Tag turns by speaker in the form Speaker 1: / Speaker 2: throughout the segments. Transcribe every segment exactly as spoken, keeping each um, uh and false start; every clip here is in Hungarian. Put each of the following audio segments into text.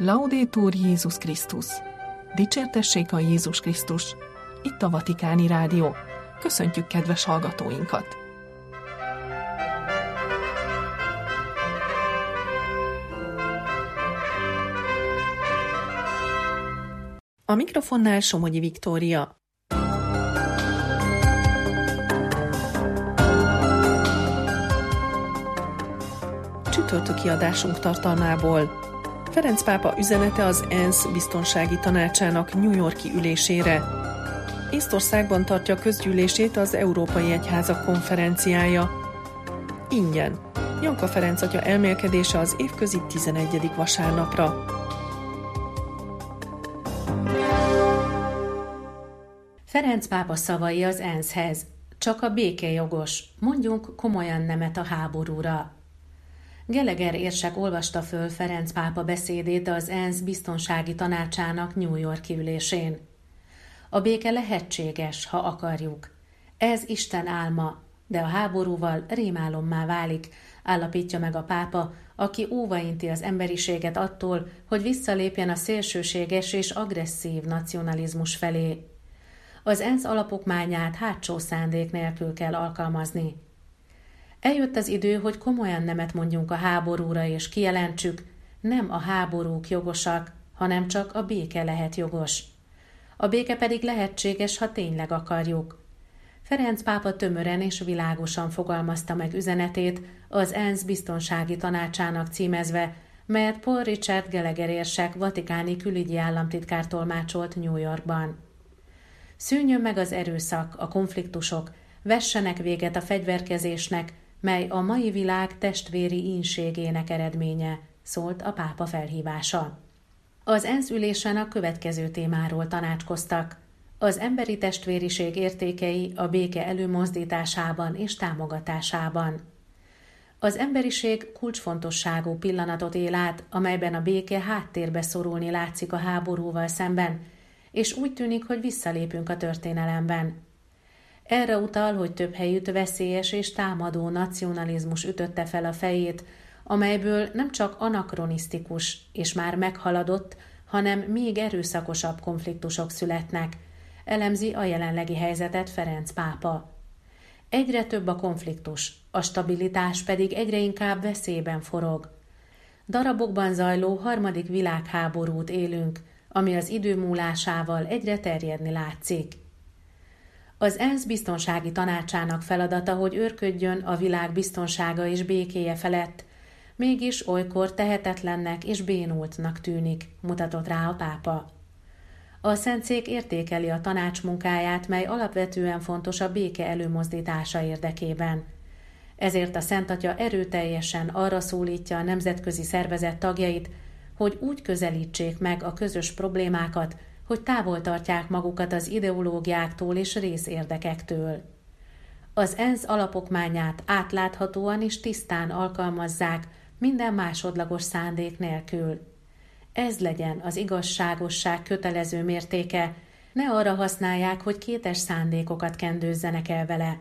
Speaker 1: Laudetur Jézus Krisztus! Dicsértessék a Jézus Krisztus! Itt a Vatikáni Rádió. Köszöntjük kedves hallgatóinkat! A mikrofonnál Somogyi Viktória. Csütörtöki adásunk tartalmából: Ferenc pápa üzenete az ENSZ biztonsági tanácsának New York-i ülésére. Észtországban tartja közgyűlését az Európai Egyházak konferenciája. Ingyen. Janka Ferenc atya elmélkedése az évközi tizenegyedik vasárnapra.
Speaker 2: Ferenc pápa szavai az ENSZ-hez. Csak a béke jogos. Mondjunk komolyan nemet a háborúra. Gallagher érsek olvasta föl Ferenc pápa beszédét az ENSZ biztonsági tanácsának New York-i ülésén. A béke lehetséges, ha akarjuk. Ez Isten álma, de a háborúval rémálommá válik, állapítja meg a pápa, aki óvainti az emberiséget attól, hogy visszalépjen a szélsőséges és agresszív nacionalizmus felé. Az ENSZ alapokmányát hátsó szándék nélkül kell alkalmazni. Eljött az idő, hogy komolyan nemet mondjunk a háborúra, és kijelentsük, nem a háborúk jogosak, hanem csak a béke lehet jogos. A béke pedig lehetséges, ha tényleg akarjuk. Ferenc pápa tömören és világosan fogalmazta meg üzenetét az ENSZ biztonsági tanácsának címezve, melyet Paul Richard Gallagher érsek vatikáni külügyi államtitkár tolmácsolt New Yorkban. Szűnjön meg az erőszak, a konfliktusok, vessenek véget a fegyverkezésnek, mely a mai világ testvéri ínségének eredménye, szólt a pápa felhívása. Az ENSZ ülésen a következő témáról tanácskoztak: az emberi testvériség értékei a béke előmozdításában és támogatásában. Az emberiség kulcsfontosságú pillanatot él át, amelyben a béke háttérbe szorulni látszik a háborúval szemben, és úgy tűnik, hogy visszalépünk a történelemben. Erre utal, hogy több helyütt veszélyes és támadó nacionalizmus ütötte fel a fejét, amelyből nem csak anakronisztikus és már meghaladott, hanem még erőszakosabb konfliktusok születnek, elemzi a jelenlegi helyzetet Ferenc pápa. Egyre több a konfliktus, a stabilitás pedig egyre inkább veszélyben forog. Darabokban zajló harmadik világháborút élünk, ami az idő múlásával egyre terjedni látszik. Az ENSZ biztonsági tanácsának feladata, hogy őrködjön a világ biztonsága és békéje felett, mégis olykor tehetetlennek és bénultnak tűnik, mutatott rá a pápa. A Szentszék értékeli a tanács munkáját, mely alapvetően fontos a béke előmozdítása érdekében. Ezért a Szent Atya erőteljesen arra szólítja a nemzetközi szervezet tagjait, hogy úgy közelítsék meg a közös problémákat, hogy távol tartják magukat az ideológiáktól és részérdekektől. Az ENSZ alapokmányát átláthatóan és tisztán alkalmazzák, minden másodlagos szándék nélkül. Ez legyen az igazságosság kötelező mértéke, ne arra használják, hogy kétes szándékokat kendőzzenek el vele.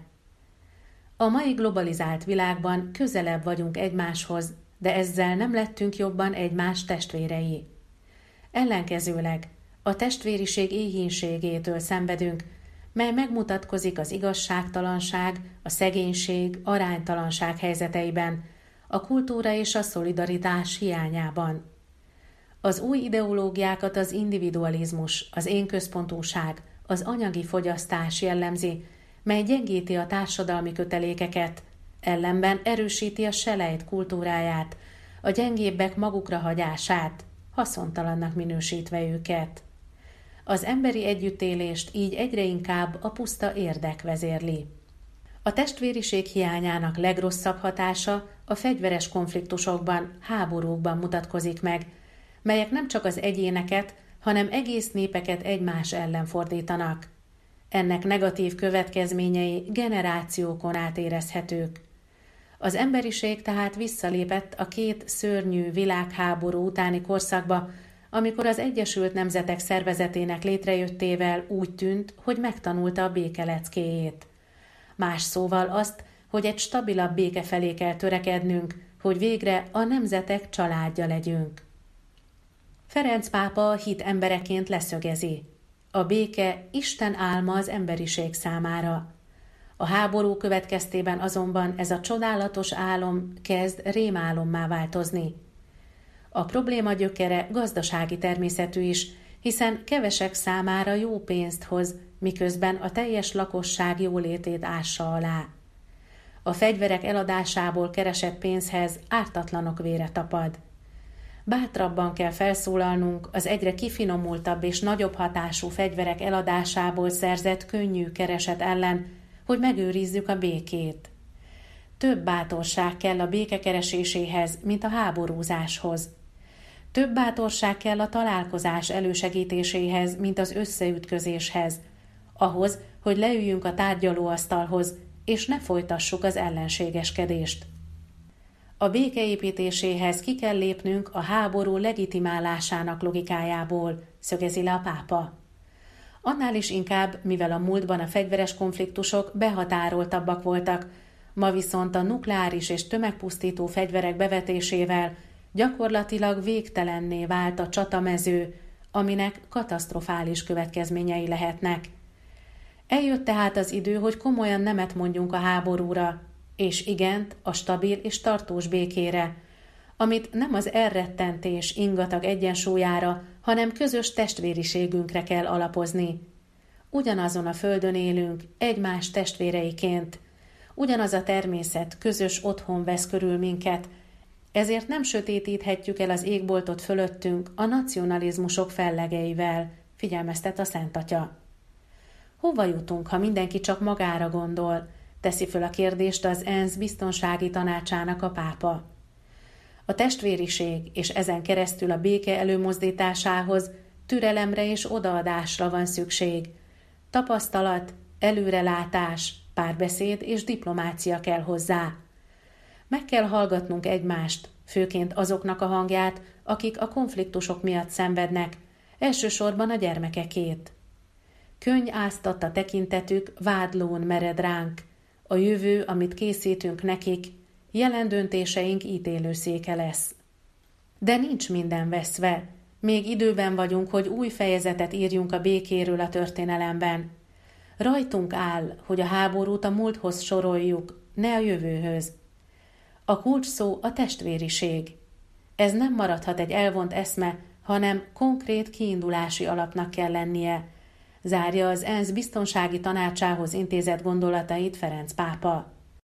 Speaker 2: A mai globalizált világban közelebb vagyunk egymáshoz, de ezzel nem lettünk jobban egymás testvérei. Ellenkezőleg a testvériség éhínségétől szenvedünk, mely megmutatkozik az igazságtalanság, a szegénység, aránytalanság helyzeteiben, a kultúra és a szolidaritás hiányában. Az új ideológiákat az individualizmus, az énközpontúság, az anyagi fogyasztás jellemzi, mely gyengíti a társadalmi kötelékeket, ellenben erősíti a selejt kultúráját, a gyengébbek magukra hagyását, haszontalannak minősítve őket. Az emberi együttélést így egyre inkább a puszta érdek vezérli. A testvériség hiányának legrosszabb hatása a fegyveres konfliktusokban, háborúkban mutatkozik meg, melyek nem csak az egyéneket, hanem egész népeket egymás ellen fordítanak. Ennek negatív következményei generációkon át érezhetők. Az emberiség tehát visszalépett a két szörnyű világháború utáni korszakba, amikor az Egyesült Nemzetek Szervezetének létrejöttével úgy tűnt, hogy megtanulta a béke leckéjét. Más szóval azt, hogy egy stabilabb béke felé kell törekednünk, hogy végre a nemzetek családja legyünk. Ferenc pápa a hit embereként leszögezi: a béke Isten álma az emberiség számára. A háború következtében azonban ez a csodálatos álom kezd rémálommá változni. A probléma gyökere gazdasági természetű is, hiszen kevesek számára jó pénzt hoz, miközben a teljes lakosság jólétét ássa alá. A fegyverek eladásából keresett pénzhez ártatlanok vére tapad. Bátrabban kell felszólalnunk az egyre kifinomultabb és nagyobb hatású fegyverek eladásából szerzett könnyű kereset ellen, hogy megőrizzük a békét. Több bátorság kell a béke kereséséhez, mint a háborúzáshoz. Több bátorság kell a találkozás elősegítéséhez, mint az összeütközéshez, ahhoz, hogy leüljünk a tárgyalóasztalhoz, és ne folytassuk az ellenségeskedést. A béke építéséhez ki kell lépnünk a háború legitimálásának logikájából, szögezi le a pápa. Annál is inkább, mivel a múltban a fegyveres konfliktusok behatároltabbak voltak, ma viszont a nukleáris és tömegpusztító fegyverek bevetésével gyakorlatilag végtelenné vált a csatamező, aminek katasztrofális következményei lehetnek. Eljött tehát az idő, hogy komolyan nemet mondjunk a háborúra, és igent a stabil és tartós békére, amit nem az elrettentés ingatag egyensúlyára, hanem közös testvériségünkre kell alapozni. Ugyanazon a földön élünk, egymás testvéreiként. Ugyanaz a természet közös otthon vesz körül minket, ezért nem sötétíthetjük el az égboltot fölöttünk a nacionalizmusok fellegeivel, figyelmeztet a Szent Atya. Hova jutunk, ha mindenki csak magára gondol? Teszi föl a kérdést az ENSZ biztonsági tanácsának a pápa. A testvériség és ezen keresztül a béke előmozdításához türelemre és odaadásra van szükség. Tapasztalat, előrelátás, párbeszéd és diplomácia kell hozzá. Meg kell hallgatnunk egymást, főként azoknak a hangját, akik a konfliktusok miatt szenvednek, elsősorban a gyermekekét. Könny áztatta tekintetük, vádlón mered ránk. A jövő, amit készítünk nekik, jelen döntéseink ítélőszéke lesz. De nincs minden veszve. Még időben vagyunk, hogy új fejezetet írjunk a békéről a történelemben. Rajtunk áll, hogy a háborút a múlthoz soroljuk, ne a jövőhöz. A kulcs szó a testvériség. Ez nem maradhat egy elvont eszme, hanem konkrét kiindulási alapnak kell lennie, zárja az ENSZ biztonsági tanácsához intézett gondolatait Ferenc pápa.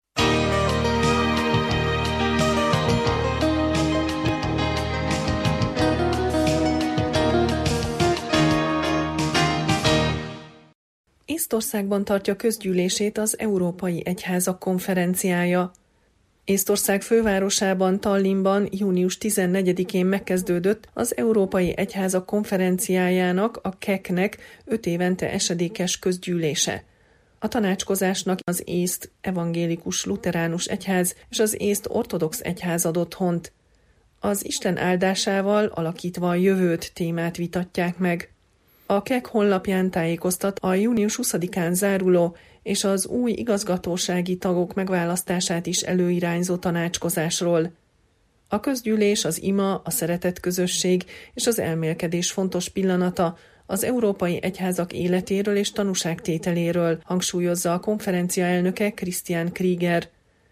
Speaker 1: Észtországban tartja közgyűlését az Európai Egyházak konferenciája. Észtország fővárosában, Tallinnban június tizennegyedikén megkezdődött az Európai Egyházak konferenciájának, a ká e ká-nek öt évente esedékes közgyűlése. A tanácskozásnak az észt evangélikus luteránus egyház és az észt ortodox egyház ad otthont. Az Isten áldásával alakítva a jövőt témát vitatják meg. A ká e ká honlapján tájékoztat a június huszadikán záruló és az új igazgatósági tagok megválasztását is előirányzó tanácskozásról. A közgyűlés az ima, a szeretetközösség és az elmélkedés fontos pillanata, az európai egyházak életéről és tanúságtételéről, hangsúlyozza a konferencia elnöke Christian Krieger.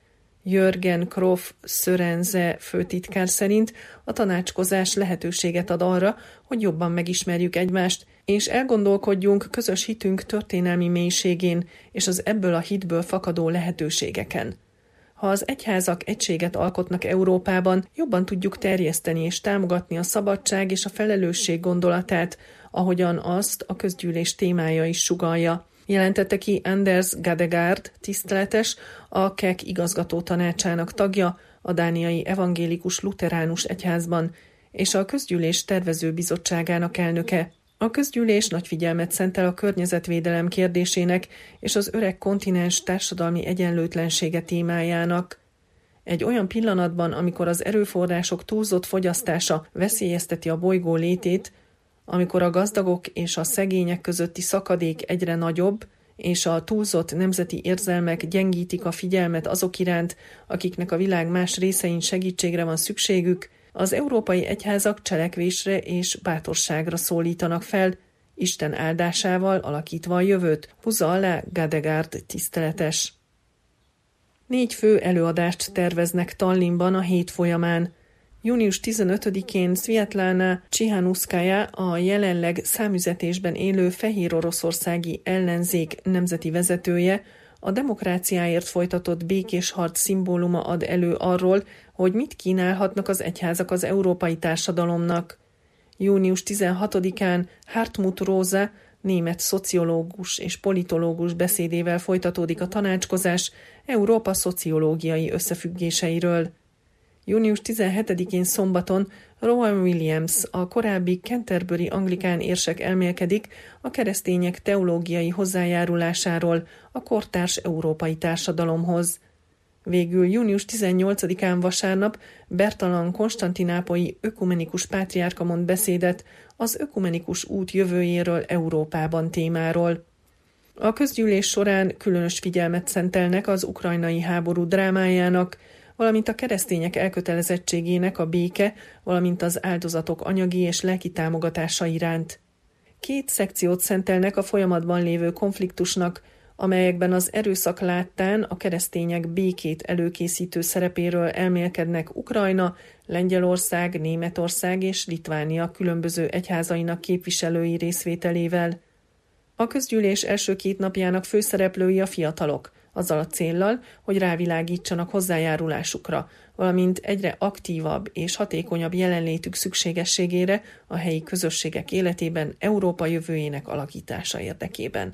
Speaker 1: Jörgen Kroff Sörenze főtitkár szerint a tanácskozás lehetőséget ad arra, hogy jobban megismerjük egymást, és elgondolkodjunk közös hitünk történelmi mélységén és az ebből a hitből fakadó lehetőségeken. Ha az egyházak egységet alkotnak Európában, jobban tudjuk terjeszteni és támogatni a szabadság és a felelősség gondolatát, ahogyan azt a közgyűlés témája is sugallja, jelentette ki Anders Gadegaard, tiszteletes, a ká e ká igazgató tanácsának tagja, a dániai evangélikus luteránus egyházban, és a közgyűlés tervező bizottságának elnöke. A közgyűlés nagy figyelmet szentel a környezetvédelem kérdésének és az öreg kontinens társadalmi egyenlőtlensége témájának. Egy olyan pillanatban, amikor az erőforrások túlzott fogyasztása veszélyezteti a bolygó létét, amikor a gazdagok és a szegények közötti szakadék egyre nagyobb, és a túlzott nemzeti érzelmek gyengítik a figyelmet azok iránt, akiknek a világ más részein segítségre van szükségük, Az európai egyházak cselekvésre és bátorságra szólítanak fel, Isten áldásával alakítva a jövőt, húzza alá Gadegard tiszteletes. Négy fő előadást terveznek Tallinnban a hét folyamán. június tizenötödikén Szviatlana Csihanuszkaja, a jelenleg számüzetésben élő fehéroroszországi ellenzék nemzeti vezetője, a demokráciáért folytatott békés harc szimbóluma ad elő arról, hogy mit kínálhatnak az egyházak az európai társadalomnak. június tizenhatodikán Hartmut Rosa, német szociológus és politológus beszédével folytatódik a tanácskozás Európa szociológiai összefüggéseiről. június tizenhetedikén szombaton Rowan Williams, a korábbi Canterbury anglikán érsek elmélkedik a keresztények teológiai hozzájárulásáról a kortárs európai társadalomhoz. Végül június tizennyolcadikán vasárnap Bertalan konstantinápolyi ökumenikus pátriárka mond beszédet az ökumenikus út jövőjéről Európában témáról. A közgyűlés során különös figyelmet szentelnek az ukrajnai háború drámájának, valamint a keresztények elkötelezettségének a béke, valamint az áldozatok anyagi és lelki támogatása iránt. Két szekciót szentelnek a folyamatban lévő konfliktusnak, amelyekben az erőszak láttán a keresztények békét előkészítő szerepéről elmélkednek Ukrajna, Lengyelország, Németország és Litvánia különböző egyházainak képviselői részvételével. A közgyűlés első két napjának főszereplői a fiatalok, azzal a céllal, hogy rávilágítsanak hozzájárulásukra, valamint egyre aktívabb és hatékonyabb jelenlétük szükségességére a helyi közösségek életében Európa jövőjének alakítása érdekében.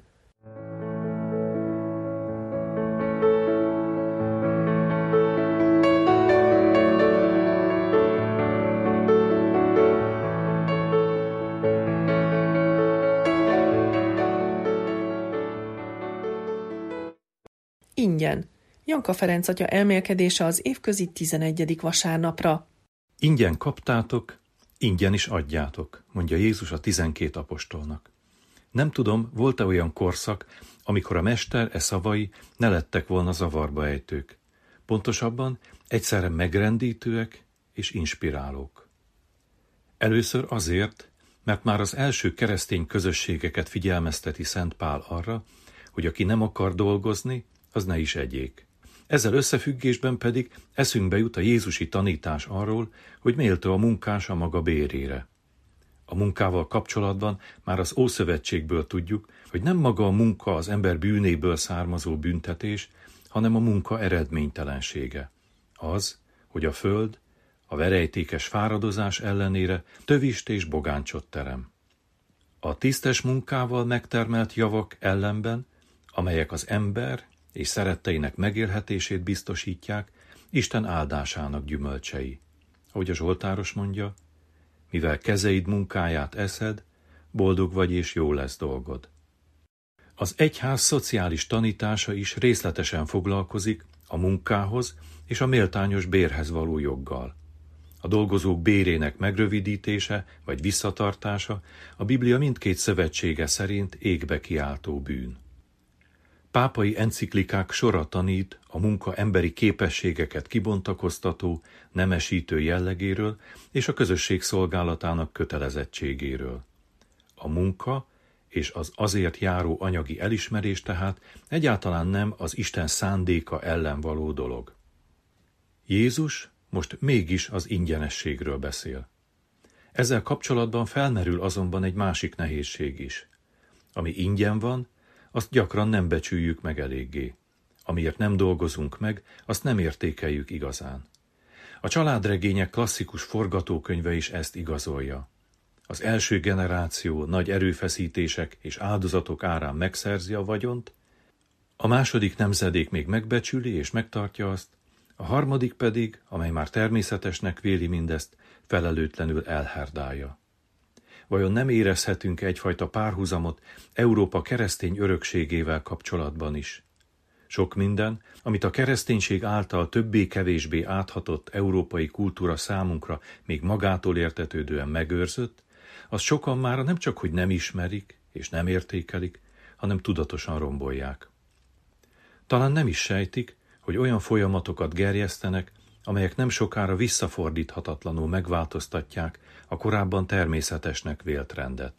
Speaker 1: Ingyen. Janka Ferenc atya elmélkedése az évközi tizenegyedik vasárnapra.
Speaker 3: Ingyen kaptátok, ingyen is adjátok, mondja Jézus a tizenkét apostolnak. Nem tudom, volt-e olyan korszak, amikor a mester e szavai ne lettek volna zavarba ejtők. Pontosabban egyszerre megrendítőek és inspirálók. Először azért, mert már az első keresztény közösségeket figyelmezteti Szent Pál arra, hogy aki nem akar dolgozni, az ne is egyék. Ezzel összefüggésben pedig eszünkbe jut a jézusi tanítás arról, hogy méltó a munkás a maga bérére. A munkával kapcsolatban már az Ószövetségből tudjuk, hogy nem maga a munka az ember bűnéből származó büntetés, hanem a munka eredménytelensége. Az, hogy a föld a verejtékes fáradozás ellenére tövist és bogáncsot terem. A tisztes munkával megtermelt javak ellenben, amelyek az ember és szeretteinek megélhetését biztosítják, Isten áldásának gyümölcsei. Ahogy a zsoltáros mondja, mivel kezeid munkáját eszed, boldog vagy és jó lesz dolgod. Az egyház szociális tanítása is részletesen foglalkozik a munkához és a méltányos bérhez való joggal. A dolgozók bérének megrövidítése vagy visszatartása a Biblia mindkét szövetsége szerint égbe kiáltó bűn. Pápai enciklikák sora tanít a munka emberi képességeket kibontakoztató, nemesítő jellegéről és a közösség szolgálatának kötelezettségéről. A munka és az azért járó anyagi elismerés tehát egyáltalán nem az Isten szándéka ellen való dolog. Jézus most mégis az ingyenességről beszél. Ezzel kapcsolatban felmerül azonban egy másik nehézség is. Ami ingyen van, azt gyakran nem becsüljük meg eléggé. Amiért nem dolgozunk meg, azt nem értékeljük igazán. A családregények klasszikus forgatókönyve is ezt igazolja. Az első generáció nagy erőfeszítések és áldozatok árán megszerzi a vagyont, a második nemzedék még megbecsüli és megtartja azt, a harmadik pedig, amely már természetesnek véli mindezt, felelőtlenül elherdálja. Vajon nem érezhetünk egyfajta párhuzamot Európa keresztény örökségével kapcsolatban is? Sok minden, amit a kereszténység által többé-kevésbé áthatott európai kultúra számunkra még magától értetődően megőrzött, az sokan már nem csak, hogy nem ismerik és nem értékelik, hanem tudatosan rombolják. Talán nem is sejtik, hogy olyan folyamatokat gerjesztenek, amelyek nem sokára visszafordíthatatlanul megváltoztatják a korábban természetesnek vélt rendet.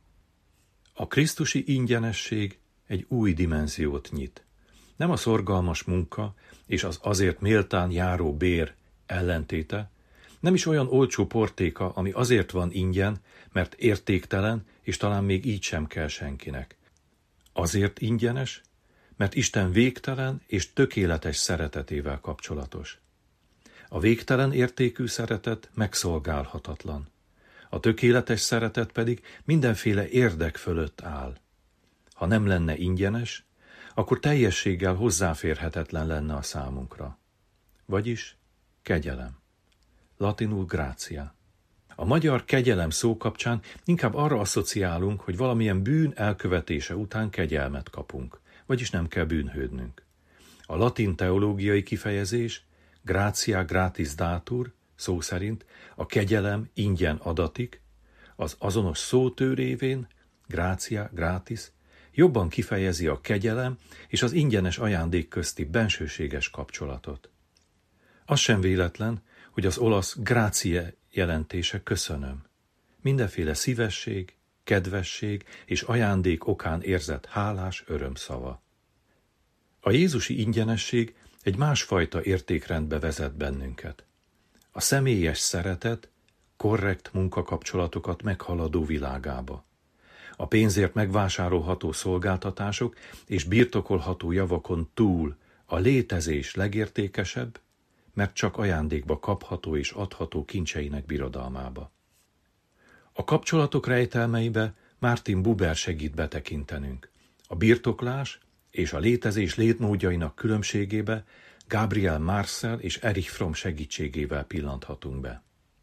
Speaker 3: A krisztusi ingyenesség egy új dimenziót nyit. Nem a szorgalmas munka és az azért méltán járó bér ellentéte, nem is olyan olcsó portéka, ami azért van ingyen, mert értéktelen, és talán még így sem kell senkinek. Azért ingyenes, mert Isten végtelen és tökéletes szeretetével kapcsolatos. A végtelen értékű szeretet megszolgálhatatlan. A tökéletes szeretet pedig mindenféle érdek fölött áll. Ha nem lenne ingyenes, akkor teljességgel hozzáférhetetlen lenne a számunkra. Vagyis kegyelem. Latinul gratia. A magyar kegyelem szó kapcsán inkább arra asszociálunk, hogy valamilyen bűn elkövetése után kegyelmet kapunk, vagyis nem kell bűnhődnünk. A latin teológiai kifejezés gratia gratis datur, szó szerint a kegyelem ingyen adatik, az azonos szótő révén, gratia gratis, jobban kifejezi a kegyelem és az ingyenes ajándék közti bensőséges kapcsolatot. Az sem véletlen, hogy az olasz grazie jelentése köszönöm. Mindenféle szívesség, kedvesség és ajándék okán érzett hálás örömszava. A jézusi ingyenesség egy másfajta értékrendbe vezet bennünket. A személyes szeretet korrekt munkakapcsolatokat meghaladó világába. A pénzért megvásárolható szolgáltatások és birtokolható javakon túl a létezés legértékesebb, mert csak ajándékba kapható és adható kincseinek birodalmába. A kapcsolatok rejtelmeibe Martin Buber segít betekintenünk. A birtoklás és a létezés létmódjainak különbségébe Gabriel Marcel és Erich Fromm segítségével pillanthatunk be.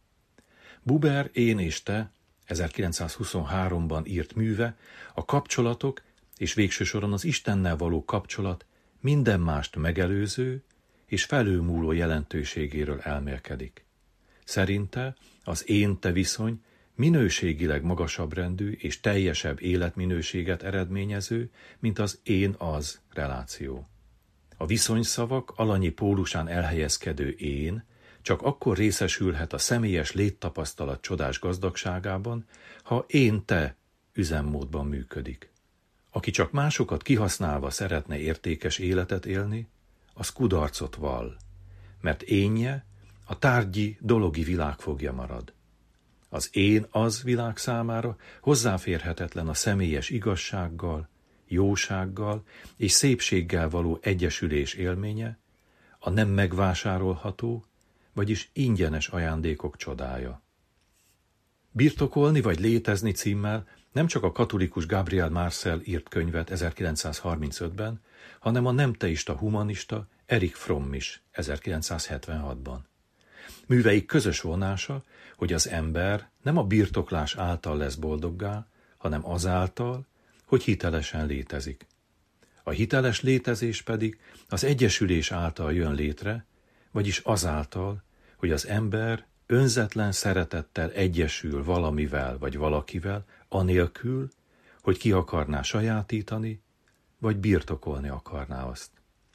Speaker 3: Buber Én és te ezerkilencszázhuszonháromban írt műve a kapcsolatok és végső soron az Istennel való kapcsolat minden mást megelőző és felülmúló jelentőségéről elmélkedik. Szerinte az én-te viszony minőségileg magasabb rendű és teljesebb életminőséget eredményező, mint az én-az reláció. A viszonyszavak alanyi pólusán elhelyezkedő én csak akkor részesülhet a személyes léttapasztalat csodás gazdagságában, ha én-te üzemmódban működik. Aki csak másokat kihasználva szeretne értékes életet élni, az kudarcot vall, mert énje a tárgyi, dologi világfogja marad. Az én-az világ számára hozzáférhetetlen a személyes igazsággal, jósággal és szépséggel való egyesülés élménye, a nem megvásárolható, vagyis ingyenes ajándékok csodája. Birtokolni vagy létezni címmel nem csak a katolikus Gabriel Marcel írt könyvet ezerkilencszázharmincötben, hanem a nem teista humanista Erich Fromm is ezerkilencszázhetvenhatban. Műveik közös vonása, hogy az ember nem a birtoklás által lesz boldoggá, hanem azáltal, hogy hitelesen létezik. A hiteles létezés pedig az egyesülés által jön létre, vagyis azáltal, hogy az ember önzetlen szeretettel egyesül valamivel vagy valakivel, anélkül, hogy ki akarná sajátítani, vagy birtokolni akarná azt.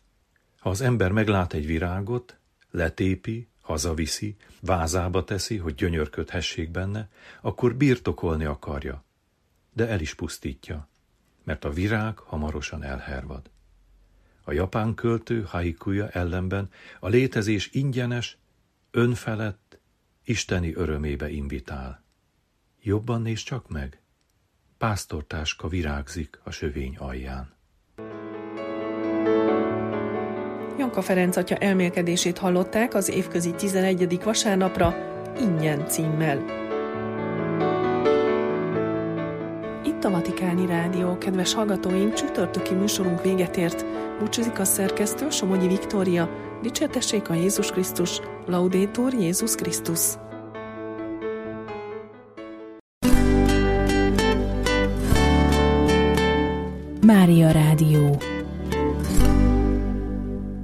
Speaker 3: Ha az ember meglát egy virágot, letépi, hazaviszi, vázába teszi, hogy gyönyörködhessék benne, akkor birtokolni akarja, de el is pusztítja, mert a virág hamarosan elhervad. A japán költő haikuja ellenben a létezés ingyenes, önfelett, isteni örömébe invitál. Jobban nézd csak meg, pásztortáska virágzik a sövény alján.
Speaker 1: Janka Ferenc atya elmélkedését hallották az évközi tizenegyedik vasárnapra Ingyen címmel. Itt a Vatikáni Rádió, kedves hallgatóink, csütörtöki műsorunk véget ért. Búcsúzik a szerkesztő, Somogyi Viktória. Dicsértessék a Jézus Krisztus, Laudetur Jézus Krisztus.
Speaker 4: Mária Rádió.